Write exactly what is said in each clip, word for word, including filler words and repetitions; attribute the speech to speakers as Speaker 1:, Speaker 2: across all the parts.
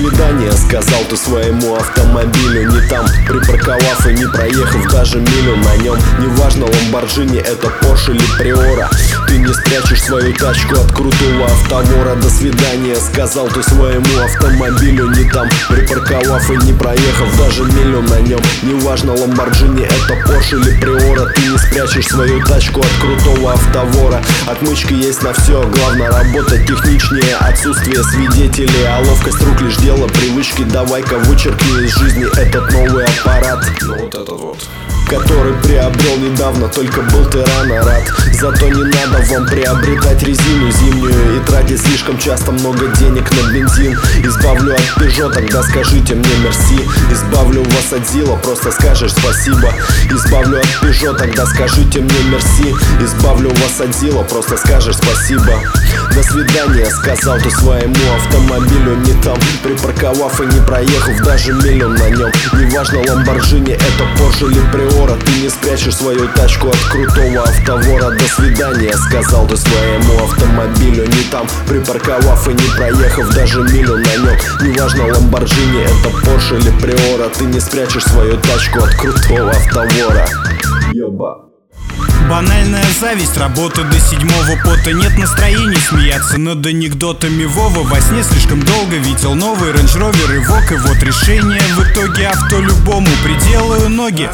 Speaker 1: свидания, сказал ты своему автомобилю. Не там припарковав и не проехав даже милю на нем. Неважно, ламборджини это Порше или Приора, ты не спрячешь свою тачку от крутого автовора. До свидания, сказал ты своему автомобилю. Не там припарковав и не проехав даже милю на нем. Неважно, ламборджини это Порше или Приора, ты не спрячешь свою тачку от крутого автовора. Отмычки есть на все, главное работать техничнее. Отсутствие свидетелей, а ловкость рук лишь дело привычки. Давай-ка вычеркни из жизни этот новый аппарат, ну вот этот вот, который приобрел недавно, только был ты рано рад. Зато не надо вам приобретать резину зимнюю и тратить слишком часто много денег на бензин. Избавлю от Пежо, тогда скажите мне мерси. Избавлю вас от Зила, просто скажешь спасибо. Избавлю от Пежо, тогда скажите мне мерси. Избавлю вас от Зила, просто скажешь спасибо. До свидания, сказал ты своему автомобилю. Не там припарковав и не проехав даже милю на нем. Неважно, ламборджини это Порше или Приора, ты не спрячешь свою тачку от крутого автовора. До свидания, сказал ты своему автомобилю. Не там припарковав и не проехав даже милю на нем. Неважно, ламборджини это Порше или Приора, ты не спрячешь свою тачку от крутого автовора. Ёба.
Speaker 2: Банальная зависть, работа до седьмого пота. Нет настроения смеяться над анекдотами Вова. Во сне слишком долго видел новый Range Rover Evoque. И вот решение в итоге: авто любому приделаю ноги.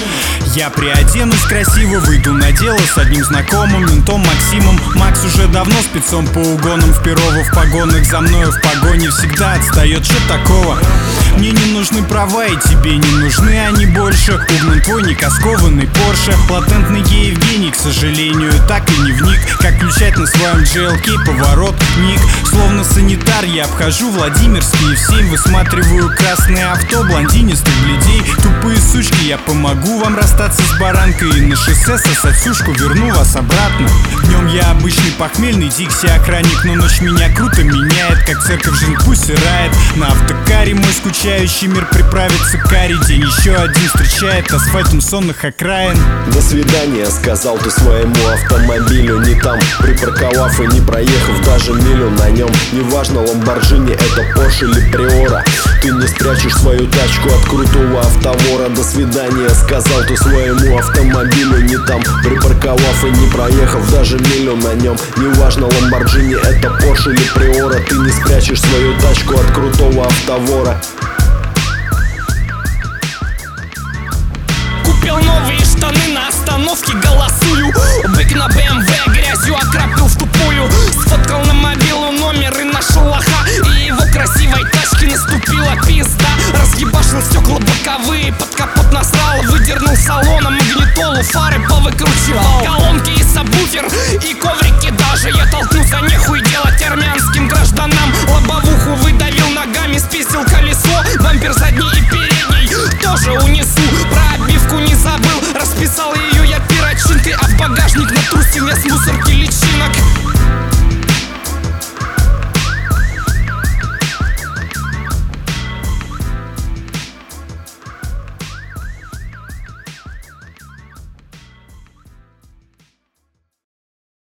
Speaker 2: Я приоденусь красиво, выйду на дело с одним знакомым, ментом Максимом. Макс уже давно спецом по угонам, в Перово в погонах, за мною в погоне всегда отстает. Что такого? Мне не нужны права, и тебе не нужны они больше. Угнан твой некаскованный Порше, латентный гей Евгений, к сожалению, так и не вник. Как включать на своем джей эл кей поворот, ник. Словно санитар я обхожу Владимирский и в семь высматриваю красное авто блондинистых бледей. Тупые сучки, я помогу вам расстаться с баранкой и на шоссе сосать сушку, верну вас обратно. Днем я обычный похмельный Дикси охранник, но ночь меня круто меняет, как церковь жизнь пусть сырает. На автокаре мой скучающий мир приправится карри. День еще один встречает асфальтом сонных окраин.
Speaker 1: До свидания, сказал ты своему автомобилю. Не там припарковав и не проехав даже милю на нем. Неважно, ламборджини это Порше или Приора, ты не спрячешь свою тачку от крутого автовора. До свидания, сказал ты своему автомобилю. Не там припарковав и не проехав даже милю на нем. Неважно, ламборджини это Порше или Приора, ты не спрячешь свою тачку от крутого автовора.
Speaker 3: Купил новые штаны на остановке, голосую. Бык на бэ эм вэ грязью окропил в тупую. Сфоткал на мобилу номер и нашел лоха. И его красивой тачке наступила пизда. Разъебашил стекла боковые, под капот насрал. Выдернул салона магнитолу, фары повыкручивал, колонки и сабвуфер и